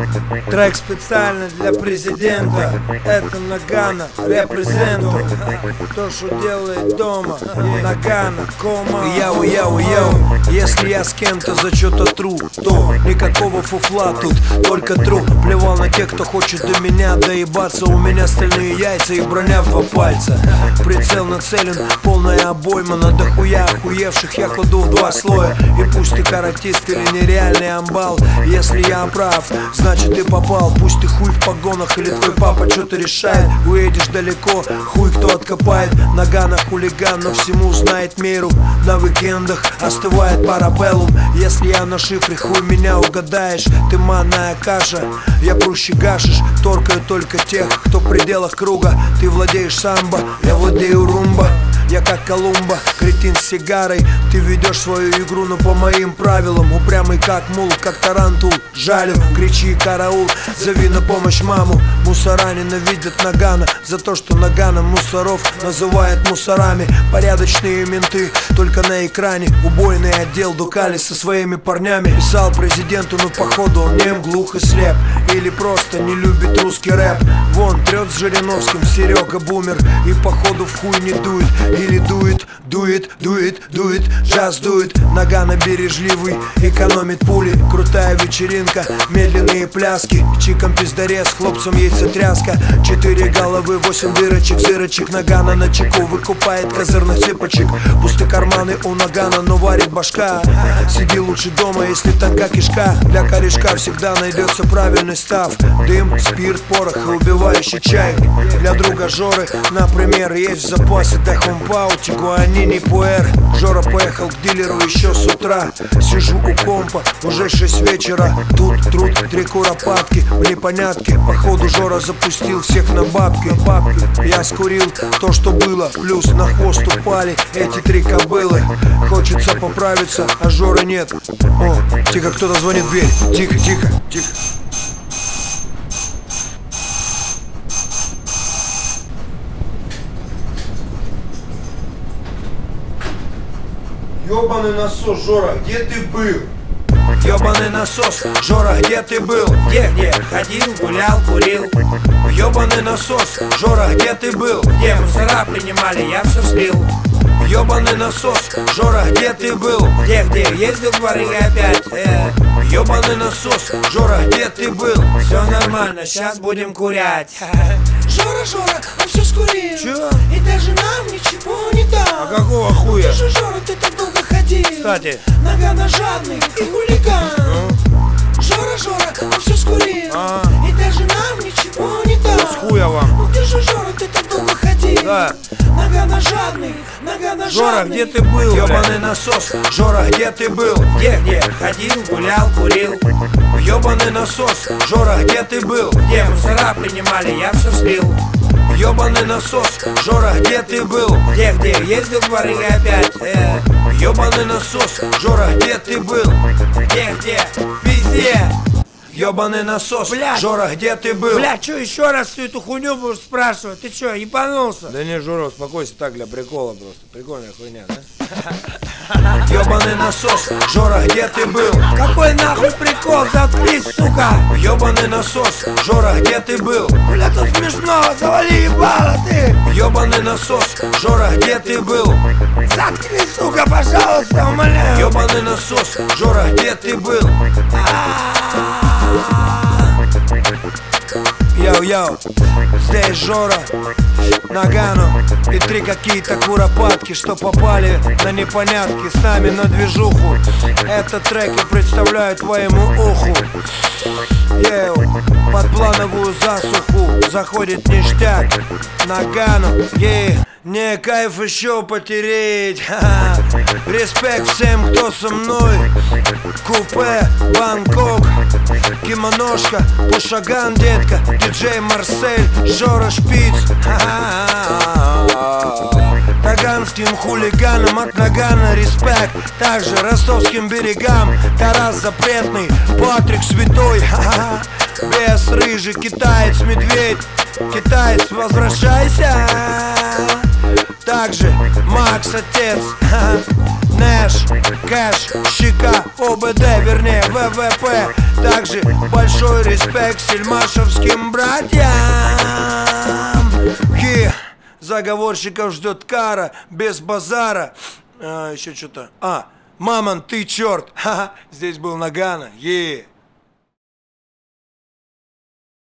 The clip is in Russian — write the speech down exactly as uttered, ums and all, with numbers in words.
Трек специально для президента. Это Нагано, репрезенту. То, что делает дома, Нагано, кома. Яу, яу, яу. Если я с кем-то за что-то тру, то никакого фуфла тут, только тру. Плевал на тех, кто хочет до меня доебаться. У меня стальные яйца и броня в два пальца. Прицел нацелен, полная обойма. На дохуя охуевших я кладу в два слоя. И пусть ты каратист или нереальный амбал, если я прав, значит ты попал. Пусть ты хуй в погонах или твой папа что-то решает. Уедешь далеко, хуй кто откопает. Нагано хулиган, но всему знает меру. На уикендах остывает парабеллум. Если я на шифре, хуй меня угадаешь. Ты манная каша, я прущий гашиш. Торкаю только тех, кто в пределах круга. Ты владеешь самбо, я владею румба. Я как Колумба, кретин с сигарой. Ты ведешь свою игру, но по моим правилам. Упрямый как мул, как тарантул. Жалю, кричи караул, зови на помощь маму. Мусора ненавидят Нагано за то, что Нагано мусоров называет мусорами. Порядочные менты только на экране. Убойный отдел Дукали со своими парнями. Писал президенту, но походу он нем, глух и слеп. Или просто не любит русский рэп. Вон трет с Жириновским Серега бумер. И походу в хуй не дует. Или дует, дует, дует, дует, джаз дует. Нагано бережливый, экономит пули. Крутая вечеринка, медленные пляски. Чиком пиздарез, хлопцам яйцетряска. Четыре головы, восемь дырочек, зырочек. Нагано на чеку выкупает козырных цыпочек. Пусты карманы у Нагано, но варит башка. Сиди лучше дома, если тонка кишка. Для корешка всегда найдется правильный став. Дым, спирт, порох и убивающий чай. Для друга Жоры, например, есть в запасе Дахумпау, Тигуанини, Пуэр. Жора поехал к дилеру еще с утра. Сижу у компа, уже шесть вечера. Тут труд, три куропатки в непонятке. Походу Жора запустил всех на бабки, бабки. Я скурил то, что было, плюс на хвост упали эти три кобылы. Хочется поправиться, а Жоры нет. О, тихо, кто-то звонит в дверь. Тихо, тихо, тихо. Ёбаный насос, Жора, где ты был? Ёбаный насос, Жора, где ты был? Где, где? Ходил, гулял, курил. Ёбаный насос, Жора, где ты был? Где мусора принимали, я все слил. Ёбаный насос, Жора, где ты был? Где, где? Ездил в бары опять. э. Ёбаный насос, Жора, где ты был? Все нормально, сейчас будем курять. Жора, Жора, он все скурил. Чё? И даже нам ничего не дал. А какого хуя? Ты же, Жора, ты так долго ходил. Кстати. Нагано жадный и хулиган. Ну? Жора, Жора, он все скурил. А. И даже нам ничего не дал. С хуя вам? Ну ты же, Жора, ты так долго ходил. Да. Нагано жадный, Нагано Жора, жадный. где ты был? Ёбаный насос, Жора, где ты был? Где, где? Ходил, гулял, курил. Ёбаный насос, Жора, где ты был? Где мусора принимали, я все слил. Ёбаный насос, Жора, где ты был? Где, где? Ездил в бары опять. э. Ёбаный насос, Жора, где ты был? Где, где? Везде. Ёбаный насос, Блядь. Жора, где ты был? Бля, что еще раз всю эту хуйню будешь спрашивать? Ты что, ебанулся? Да не, Жора, успокойся, так для прикола просто. Прикольная хуйня, да? Ёбаный насос, Жора, где ты был? Какой нахуй прикол? Заткнись, сука! Ёбаный насос, Жора, где ты был? Бля, тут смешно, завали ебало ты! Ёбаный насос, Жора, где ты был? Заткнись, сука, пожалуйста, умоляю! Ёбаный насос, Жора, где ты был? Йоу-йоу, здесь Жора, Нагано и три какие-то куропатки, что попали на непонятки с нами на движуху. Этот трек я представляю твоему уху. Йоу, под плановую засуху заходит ништяк. Нагано, ей, не кайф еще потереть. Ха-ха. Респект всем, кто со мной. Купе, Бангкок, кимоношка, Пушаган, детка, диджей Марсель, Жора Шпиц. Таганским хулиганам от Нагано респект. Также ростовским берегам Тарас Запретный, Патрик Святой. Бес рыжий, китаец, медведь. Китаец, возвращайся. Также Макс отец. Нэш, кэш, щека, ОБД, вернее ВВП. Также большой респект сельмашевским братьям. Ки, заговорщиков ждет кара, без базара. а, Еще что-то. А, мамон, ты черт. Ха-ха, здесь был Нагано. Е.